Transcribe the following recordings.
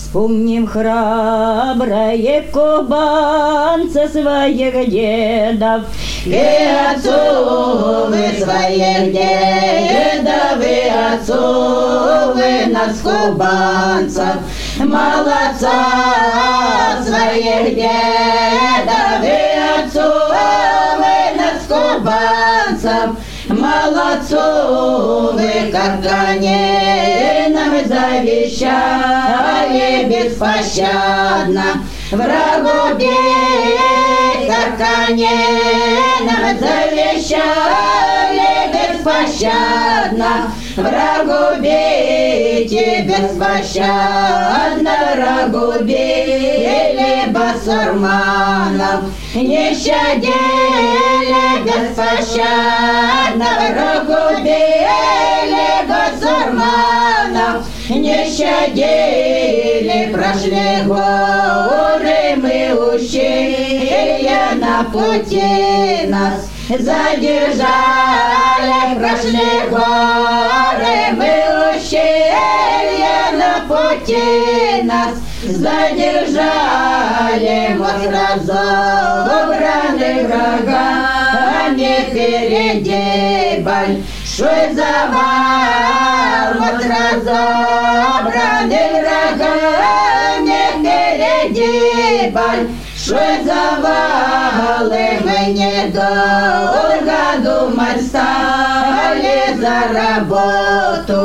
Вспомним храброе кубанца своих дедов и отцов своих дедов, и отцов нас кубанцев, молодца своих дедов и отцов нас кубанцев, молодцов, как они нам завещали беспощадно врагу бить, как они нам завещали беспощадно врагу бить, и беспощадно врагу били басурманов, не щадили беспощадно врагу били басурманов, не щадили. Прошли горы мы ущелья, на пути нас задержали. Прошли горы мы ущелья, на пути нас задержали. Вот разобраны врагами впереди большой завал. Вот разобраны врагами впереди большой завал. И мы недолго думать стали, за работу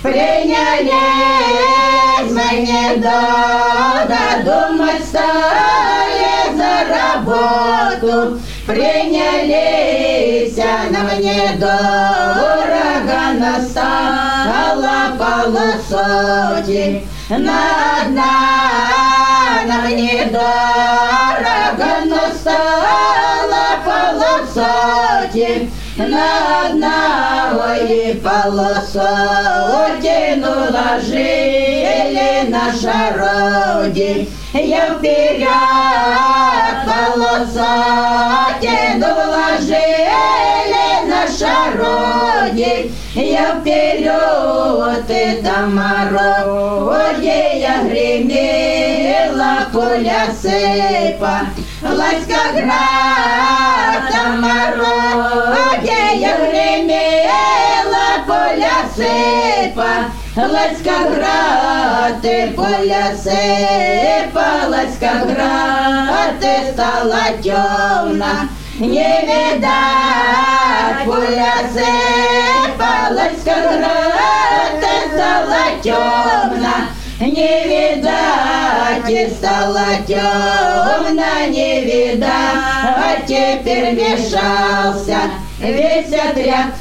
принялись. Мы недолго думать стали, за работу принялись. А нам недорого настало полсоти на одна. Нам недорого настало полсоти на одного, и полсотину ложили наш орудий. Я вперед полсотину ложили наш орудий. Я вперед, и там орудия гремела, пуля сыпалась, как град. Там орудия гремела, пуля сыпалась, как град. И пуля сыпалась, как град, и стало темно, не видать. Пуля сыпалась, как град, и стало темно, не видать. И стало темно, не видать. Теперь вмешался весь отряд